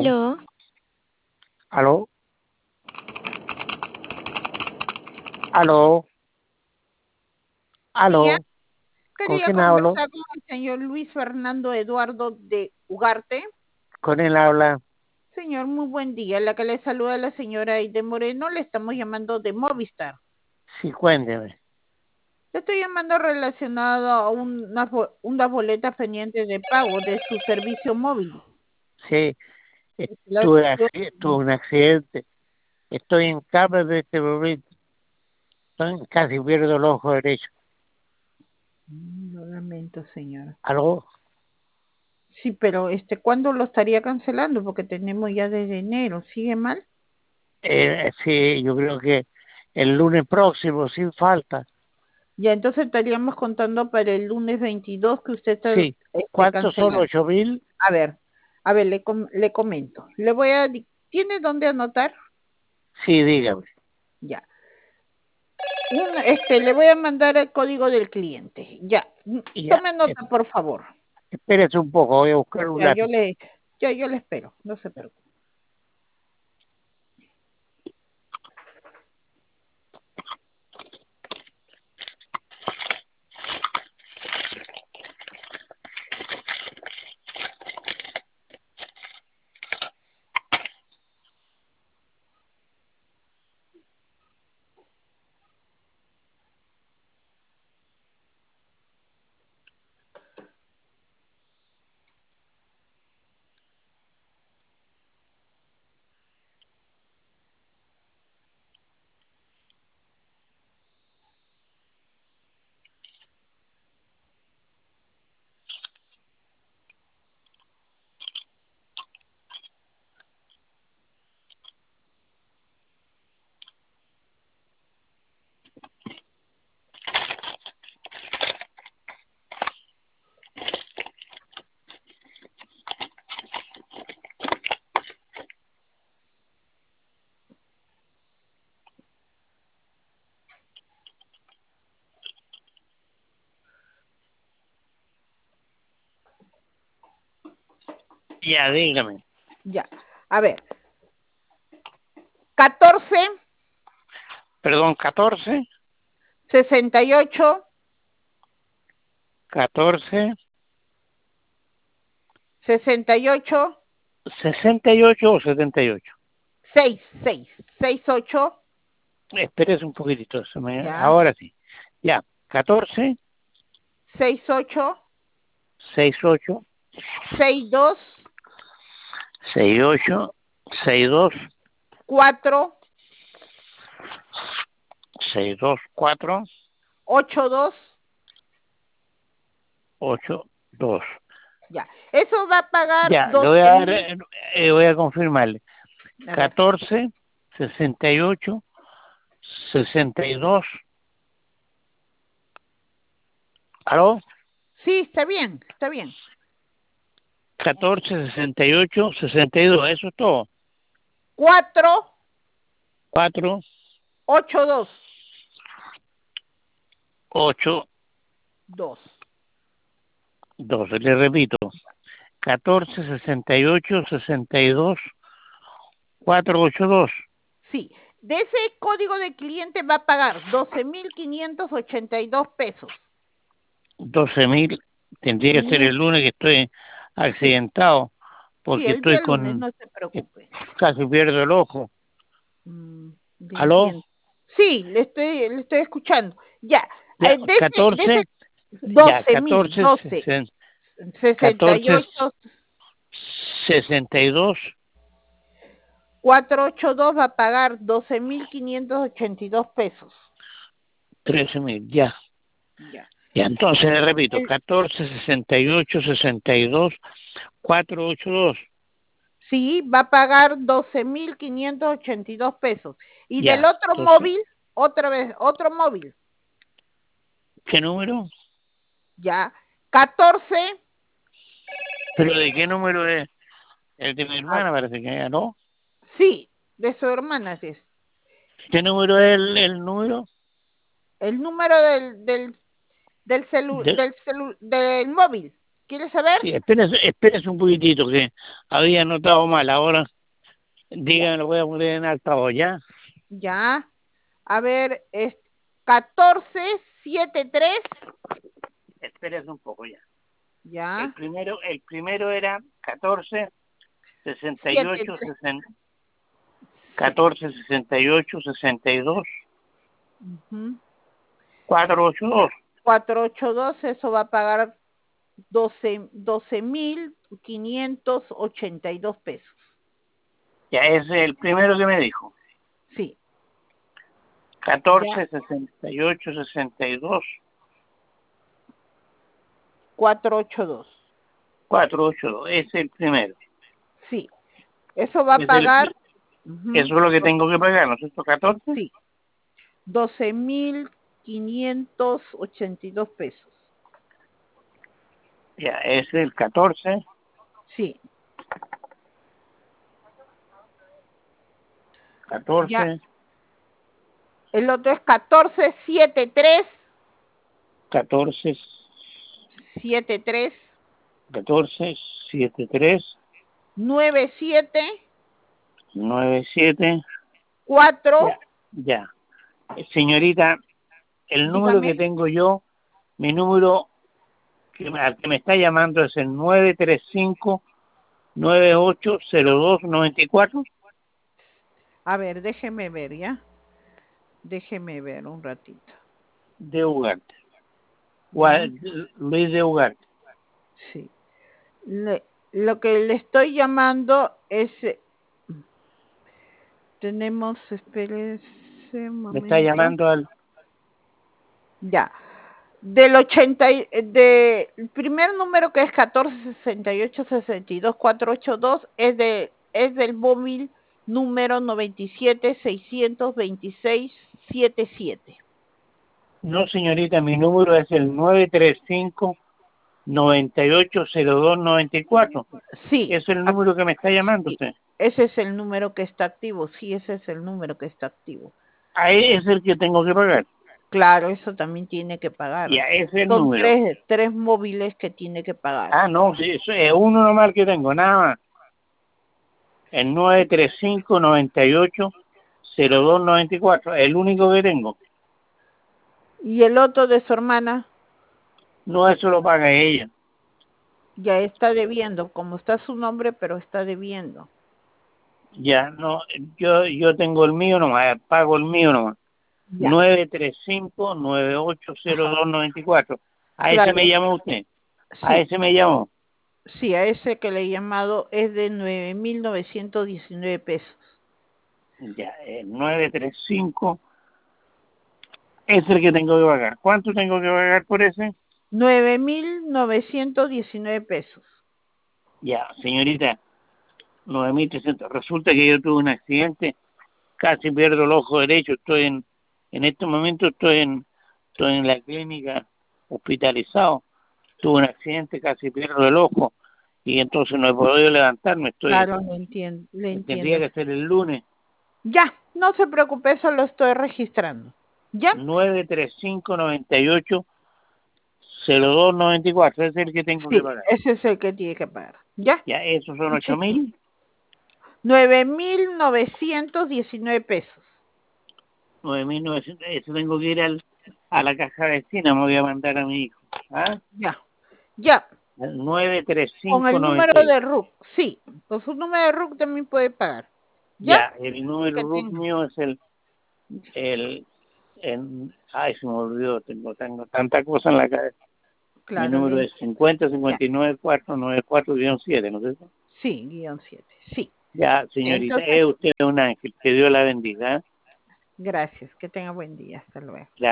Aló, aló, aló, Día, aló, ¿con quería quién hablo? conversar con el señor Luis Fernando Eduardo de Ugarte. ¿Con él habla? Señor, muy buen día. La que le saluda la señora Aide Moreno, le estamos llamando de Movistar. Sí, cuénteme. Le estoy llamando relacionado a unas boletas pendientes de pago de su servicio móvil. Sí, La- tuve un accidente. Estoy en cama de este momento. Casi pierdo el ojo derecho. Lo lamento, señora. ¿Aló? Sí, pero ¿cuándo lo estaría cancelando? Porque tenemos ya desde enero. ¿Sigue mal? Sí, yo creo que el lunes próximo, sin falta. Ya, entonces estaríamos contando para el lunes 22 que usted está Sí. ¿Cuántos son? cancelando. 8.000. A ver, le comento. ¿Tiene dónde anotar? Sí, dígame. Ya. Le voy a mandar el código del cliente. Ya. Ya, Tome nota, por favor. espérese un poco, voy a buscar un Ya, lápiz. yo le espero. No se preocupe. Ya, dígame. Ya. A ver. 14, Perdón, 14, 68, 14, 68, 68 o 78. 68. Espérese un poquitito. Ya. Ahora sí. Ya, 14, 68, 68, 62, 68, 62, 4, 62, 4, 82. 8, 2. Ya. Eso va a pagar Ya, le voy a 12 dar, mil. voy a confirmarle. A ver. 14, 68, 62. ¿Aló? Sí, está bien, está bien. 14, 68, 62. Eso es todo. 4, 4, 82. 8, 2. 12. Le repito. 14, 68, 62, 482. Sí. De ese código de cliente va a pagar 12.582 pesos. 12.000. Tendría que ser Y el lunes que estoy sí, accidentado sí, porque el estoy día lunes, con... no se preocupe. Casi pierdo el ojo. Le ¿Aló? entiendo. Sí, le estoy escuchando. Ya. Ya, De ese 14, ya, 12.000, 12, 14, 68, 62, 482 va a pagar 12.582 pesos. 13.000, ya. Ya. Ya, entonces le repito, El- 14, 68, 62, 482. Sí, va a pagar 12.582 pesos. Y del Ya, otro entonces, móvil, otra vez, otro móvil, ¿qué número? ya, 14, ¿Pero de qué número es? El de mi ah, hermana parece que, ¿no? sí, de su hermana es. ¿Qué número es el número? El número del De- móvil ¿Quieres saber? Sí, espérese un poquitito, que había anotado mal. Ahora, dígame, lo voy a poner en altavoz, ¿ya? Ya. A ver, es 1473. Espérese un poco, ya. Ya. El primero era 14, 68, 73. 14, 68, 62, Ujú. 482. 482, eso va a pagar 12.582 pesos. Ya, ese es el primero que me dijo. Sí. 14, Ya. 68, 62, 482. 482. Ese es el primero. Sí. Eso va a Es el, pagar. eso es lo que tengo que pagar, ¿no es cierto? 14. Sí. 12.582 pesos. Ya, ese es el 14. Sí. 14, Ya. El otro es 1473. 14, 73. 14, 73, 97. 97. 4. Ya, ya. Señorita, el número Dígame. que tengo yo, mi número al que me está llamando es el 935-980294 A ver, déjeme ver, ¿ya? Déjeme ver un ratito. de Ugarte. ¿Ya? Luis de Ugarte. Sí. Lo que le estoy llamando es... tenemos, espérese un Me está momento. llamando al... Ya. Del 80, el primer número que es 1468-62482 es del móvil número 97-626-77. No, señorita, mi número es el 935-980294. Sí, Es el número que me está llamando sí, usted. ese es el número que está activo, sí, ese es el número que está activo. Ahí es el que tengo que pagar. Claro, eso también tiene que Ya, pagar. ese es el Son número. tres móviles que tiene que pagar. Ah, no, sí, eso es uno nomás que tengo, nada más. El 935-980294, el único que tengo. Y el otro de su hermana No, eso lo paga ella. ya está debiendo, como está su nombre, pero está debiendo. Ya, no, yo tengo el mío nomás, pago el mío nomás. Ya. 935-980294. A ese me Claro, llama usted. A sí, ese me llamó. sí, a ese que le he llamado es de 9.919 pesos. Ya, el 935 es el que tengo que pagar. ¿Cuánto tengo que pagar por ese? 9.919 pesos. Ya, señorita, 9.300. Resulta que yo tuve un accidente, casi pierdo el ojo derecho. En este momento estoy en la clínica hospitalizado. Tuve un accidente, casi pierdo el ojo y entonces no he podido levantarme. Claro, lo entiendo, le Tendría entiendo. que ser el lunes. Ya, no se preocupe, eso lo estoy registrando. ¿Ya? 935-980294. Ese es el que tengo que Sí, pagar. ese es el que tiene que pagar. ¿Ya? Ya, esos son Mucho 8.000. 9.919 pesos. 9.900. Eso tengo que ir a la caja vecina. Me voy a mandar a mi hijo. ¿Ah? Ya, ya. Con el número 93598. de RUC, sí. Con su número de RUC también puede pagar. ¿Ya? Ya, el número Que root tenga. mío es el, ay, se me olvidó, tengo tanta cosa en la cabeza. Mi Claro, número es ya. 50-59-494-7, ¿no es eso? Sí, guión 7. Sí. Ya, señorita, Entonces, es usted un ángel, que Dios la bendiga. ¿Eh? gracias. Que tenga buen día. Hasta luego.